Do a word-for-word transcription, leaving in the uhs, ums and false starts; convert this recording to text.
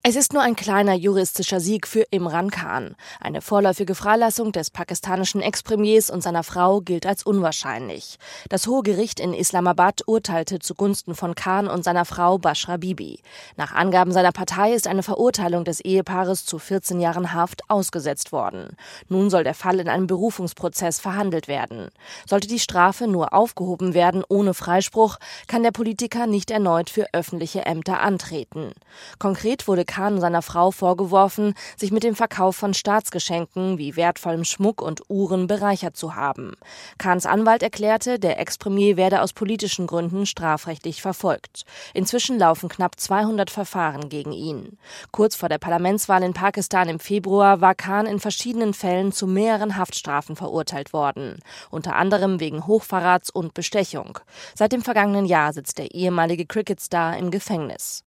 Es ist nur ein kleiner juristischer Sieg für Imran Khan. Eine vorläufige Freilassung des pakistanischen Ex-Premiers und seiner Frau gilt als unwahrscheinlich. Das Hohe Gericht in Islamabad urteilte zugunsten von Khan und seiner Frau Bashra Bibi. Nach Angaben seiner Partei ist eine Verurteilung des Ehepaares zu vierzehn Jahren Haft ausgesetzt worden. Nun soll der Fall in einem Berufungsprozess verhandelt werden. Sollte die Strafe nur aufgehoben werden ohne Freispruch, kann der Politiker nicht erneut für öffentliche Ämter antreten. Konkret wurde Khan und seiner Frau vorgeworfen, sich mit dem Verkauf von Staatsgeschenken wie wertvollem Schmuck und Uhren bereichert zu haben. Khans Anwalt erklärte, der Ex-Premier werde aus politischen Gründen strafrechtlich verfolgt. Inzwischen laufen knapp zweihundert Verfahren gegen ihn. Kurz vor der Parlamentswahl in Pakistan im Februar war Khan in verschiedenen Fällen zu mehreren Haftstrafen verurteilt worden, unter anderem wegen Hochverrats und Bestechung. Seit dem vergangenen Jahr sitzt der ehemalige Cricketstar im Gefängnis.